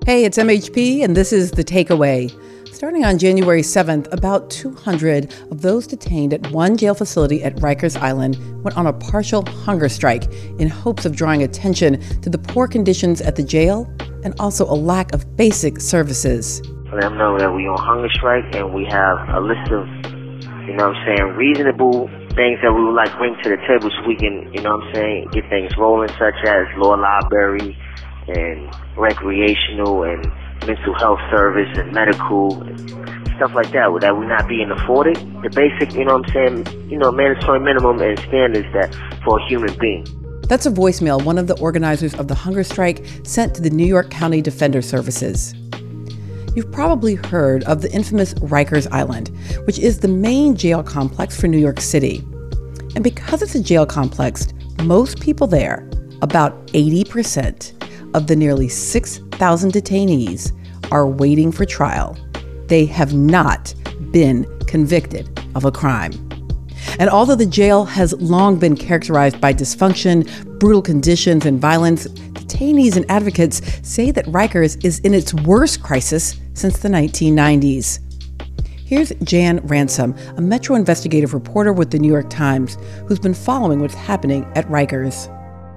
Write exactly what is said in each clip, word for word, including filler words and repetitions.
Hey, it's M H P, and this is The Takeaway. Starting on January seventh, about two hundred of those detained at one jail facility at Rikers Island went on a partial hunger strike in hopes of drawing attention to the poor conditions at the jail and also a lack of basic services. Let them know that we on hunger strike and we have a list of, you know what I'm saying, reasonable things that we would like to bring to the table so we can, you know what I'm saying, get things rolling, such as law library and recreational and mental health service and medical and stuff like that, that we're not being afforded. The basic, you know what I'm saying, you know, mandatory minimum and standards that for a human being. That's a voicemail one of the organizers of the hunger strike sent to the New York County Defender Services. You've probably heard of the infamous Rikers Island, which is the main jail complex for New York City. And because it's a jail complex, most people there, about eighty percent of the nearly six thousand detainees, are waiting for trial. They have not been convicted of a crime. And although the jail has long been characterized by dysfunction, brutal conditions, and violence, detainees and advocates say that Rikers is in its worst crisis since the nineteen nineties. Here's Jan Ransom, a Metro investigative reporter with the New York Times, who's been following what's happening at Rikers.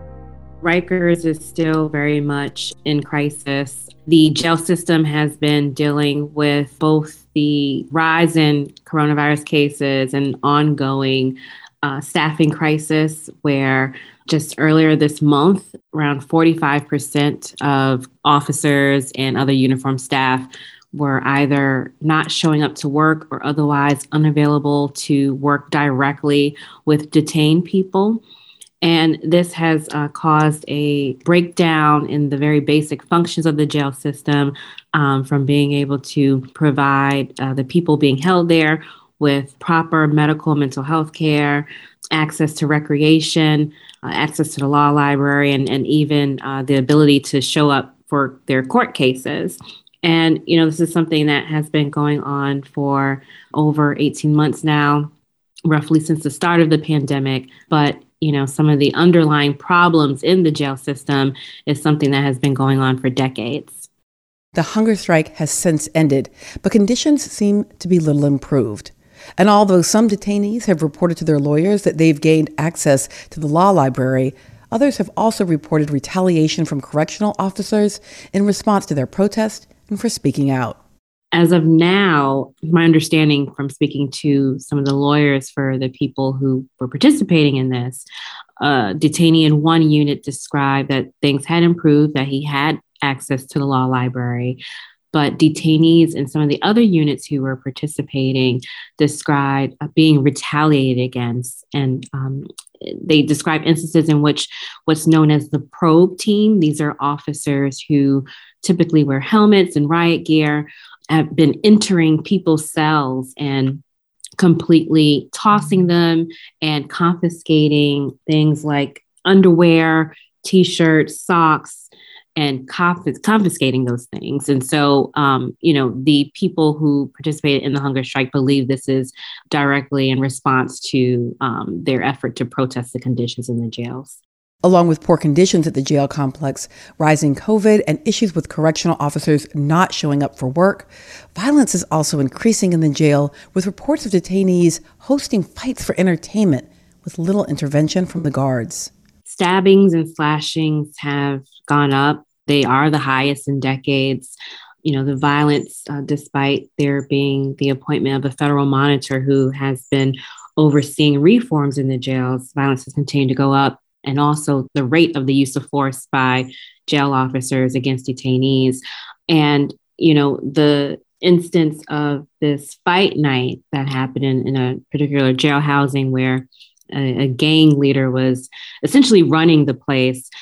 Rikers is still very much in crisis. The jail system has been dealing with both the rise in coronavirus cases and ongoing uh, staffing crisis, where just earlier this month, around forty-five percent of officers and other uniformed staff were either not showing up to work or otherwise unavailable to work directly with detained people. And this has uh, caused a breakdown in the very basic functions of the jail system, um, from being able to provide uh, the people being held there with proper medical and mental health care, access to recreation, uh, access to the law library, and, and even uh, the ability to show up for their court cases. And, you know, this is something that has been going on for over eighteen months now, roughly since the start of the pandemic. But you know, some of the underlying problems in the jail system is something that has been going on for decades. The hunger strike has since ended, but conditions seem to be little improved. And although some detainees have reported to their lawyers that they've gained access to the law library, others have also reported retaliation from correctional officers in response to their protest and for speaking out. As of now, my understanding from speaking to some of the lawyers for the people who were participating in this, uh, detainee in one unit described that things had improved, that he had access to the law library. But detainees in some of the other units who were participating described uh, being retaliated against. And um, they describe instances in which what's known as the probe team, these are officers who typically wear helmets and riot gear, have been entering people's cells and completely tossing them and confiscating things like underwear, T-shirts, socks, and confis- confiscating those things. And so, um, you know, the people who participated in the hunger strike believe this is directly in response to um, their effort to protest the conditions in the jails. Along with poor conditions at the jail complex, rising COVID, and issues with correctional officers not showing up for work, violence is also increasing in the jail, with reports of detainees hosting fights for entertainment with little intervention from the guards. Stabbings and slashings have gone up. They are the highest in decades. You know, the violence, uh, despite there being the appointment of a federal monitor who has been overseeing reforms in the jails, violence has continued to go up. And also the rate of the use of force by jail officers against detainees. And, you know, the instance of this fight night that happened in, in a particular jail housing where a, a gang leader was essentially running the place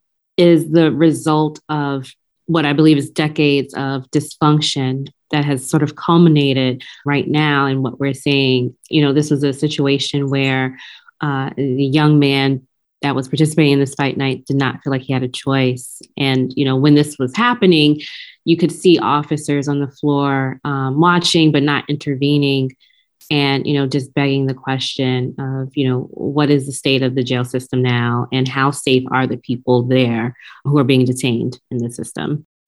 is the result of what I believe is decades of dysfunction that has sort of culminated right now in what we're seeing. You know, this was a situation where uh, the young man that was participating in this fight night did not feel like he had a choice. And, you know, when this was happening, you could see officers on the floor um, watching, but not intervening. And, you know, just begging the question of, you know, what is the state of the jail system now? And how safe are the people there who are being detained in the system?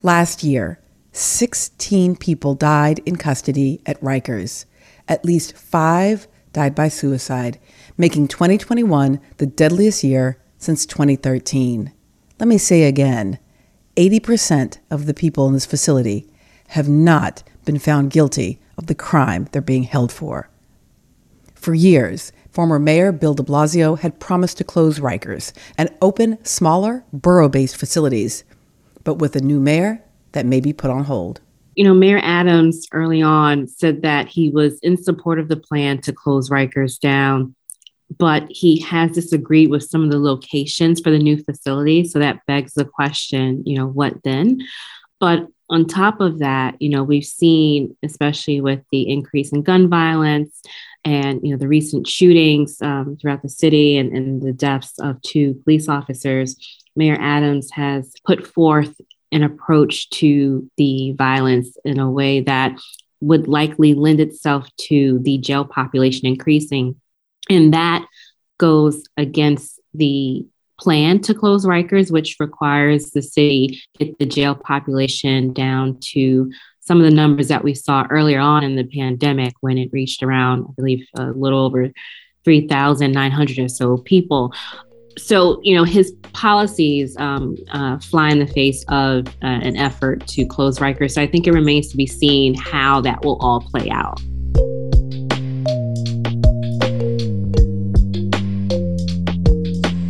Last year, sixteen people died in custody at Rikers. At least five died by suicide, making twenty twenty-one the deadliest year since twenty thirteen. Let me say again, eighty percent of the people in this facility have not been found guilty of the crime they're being held for. For years, former Mayor Bill de Blasio had promised to close Rikers and open smaller, borough-based facilities. But with a new mayor, that may be put on hold. You know, Mayor Adams early on said that he was in support of the plan to close Rikers down, but he has disagreed with some of the locations for the new facility. So that begs the question, you know, what then? But on top of that, you know, we've seen, especially with the increase in gun violence and, you know, the recent shootings um, throughout the city and, and the deaths of two police officers, Mayor Adams has put forth an approach to the violence in a way that would likely lend itself to the jail population increasing. And that goes against the plan to close Rikers, which requires the city to get the jail population down to some of the numbers that we saw earlier on in the pandemic when it reached around, I believe, a little over three thousand nine hundred or so people. So, you know, his policies um, uh, fly in the face of uh, an effort to close Rikers. So I think it remains to be seen how that will all play out.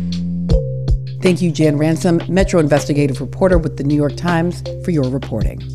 Thank you, Jan Ransom, Metro investigative reporter with the New York Times, for your reporting.